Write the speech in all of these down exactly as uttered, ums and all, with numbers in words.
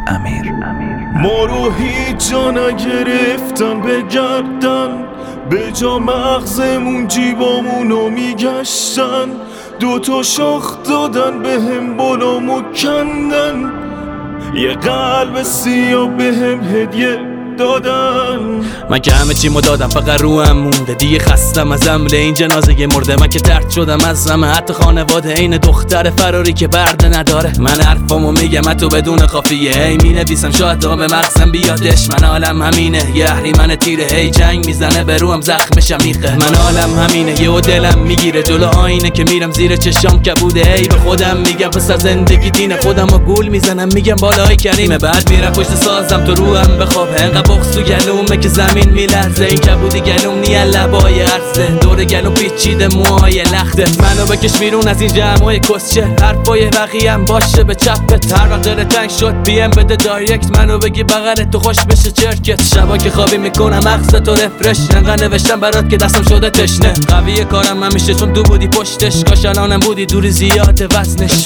امیر ما رو هیچ جا نگرفتن بگردن، به جا مغزمون جیبامونو میگشتن، دوتا شاخ دادن به هم بلامو کندن، یه قلب سیاه به هم هدیه دادن. من که همه چیمو دادم فقط روحم مونده، دیگه خستم از حمل این جنازه ی مرده. من که درد شدم از همه، حتی خانواده این دختر فراری که برده نداره. من حرفامو میگم حتی بدون قافیه، هی مینویسم شاید تا به مغزم بیادش. من عالم همینه، یه اهریمن تیره، هی جنگ میزنه به روحم زخمشم میخه. من عالم همینه، یهو دلم میگیره جلو آینه که میرم زیر چشام کبوده. هی به خودم میگم پسر زندگی دینه، خودمو گول میزنم میگم بالای کریمه. بعد میرم پشت سازم تو روحم بخواب، انقدر بغض تو گلومه که زمین میلرزه. این کبودی گلوم نیه لبای عرضه، دور گلوم پیچیده موهای لخته. منو بکش بیرون از این جمعای کسچه، حرفای بقیه‌ام باشه به چپت. هر وقت دل تنگ شد پی ام بده دایرکت، منو بگی بغلت تو خوش بشه چرکت. شبا که خوابی میکنم مغزتو رفرش، انقدر نوشتم برات که دستم شده تشنه. قویه کارم همیشه چون تو بودی پشتش، کاش الانم بودی دوری زیاده وزنش.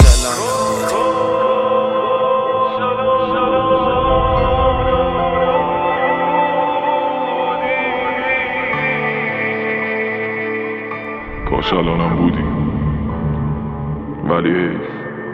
کاش الانم بودی ولی حیف.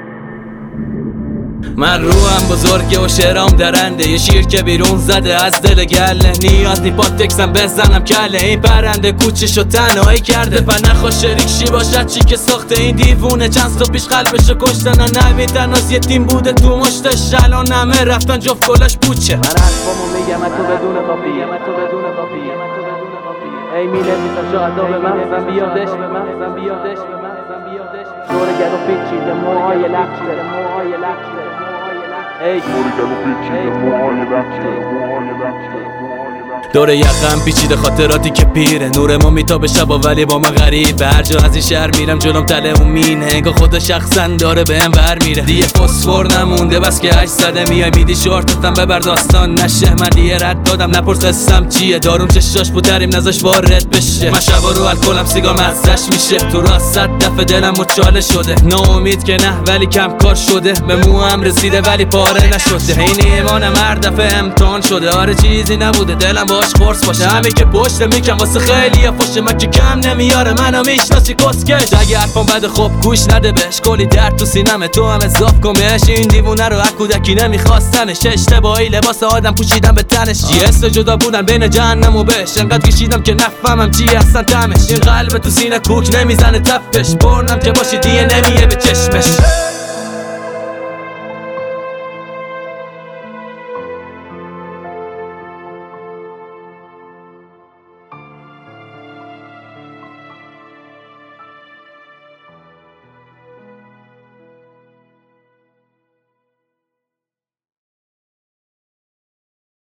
من روحم بزرگه و شعرام درنده، یه شیر که بیرون زده از دل گله. نیاز نی پاتکسم بزنم کله، این پرنده کوچشو تنهایی کرده. پر نخوا شریک شی باشد چی که ساخته این دیوونه. چند تا پیش قلبشو کشتن، نوید تناس یه تیم بوده تو مشتش. الان همه رفتن جفت کلاش پوچه. من حرفامو میگم تو بدون قافیه، تو بدون قافیه، تو بدون قافیه. ای می‌نویسم شاید تا به مغزم بیادش، به مغزم بیادش، به مغزم بیادش. دور گلو پیچیده موهای لخته، موهای لخته. ای دور گلو پیچیده موهای لخته، موهای لخته. دور یقم پیچیده خاطراتی که پیره. نور ما میتابه شبا ولی با من غریبه. هر جا از این شهر میرم جلوم تله اون مینه، انگار خدا شخصا داره بهم ور میره. دیگه فسفر نمونده بس که هشت زده میای میدی شورتتم ببر داستان نشه. من دیگه رد دادم نپرس قصم چیه، داروم چشاش بود تریم نزاش وارد بشه. من شبا رو الکلم سیگار مزش میشه، تو راست صد دفعه دلم مچاله شده. ناامید که نه ولی کم کار شده، به موام رسیده ولی پاره نشده. این ایمانم هر دفعه امتحان شده، آره چیزی نبوده دلم باش قرص باشه. همین که پشت میکم واسه خیلی یا فشه، من که کم نمیاره منو میشناسی کسکش. اگه حرفم بده خب گوش نده بهش، کلی درد تو سینمه تو هم اضاف کن بهش. این دیوونه رو از کودکی نمیخواستنش، اشتباهی لباس آدم پوشیدم به تنش. یه حس جدا بودن بین جهنم و بهش، انقدر کشیدم که نفهمم چی اصلا تمش. این قلب تو سینه کوک نمیزنه تپش، برنم که باشی دیگه نمیه به چشمش.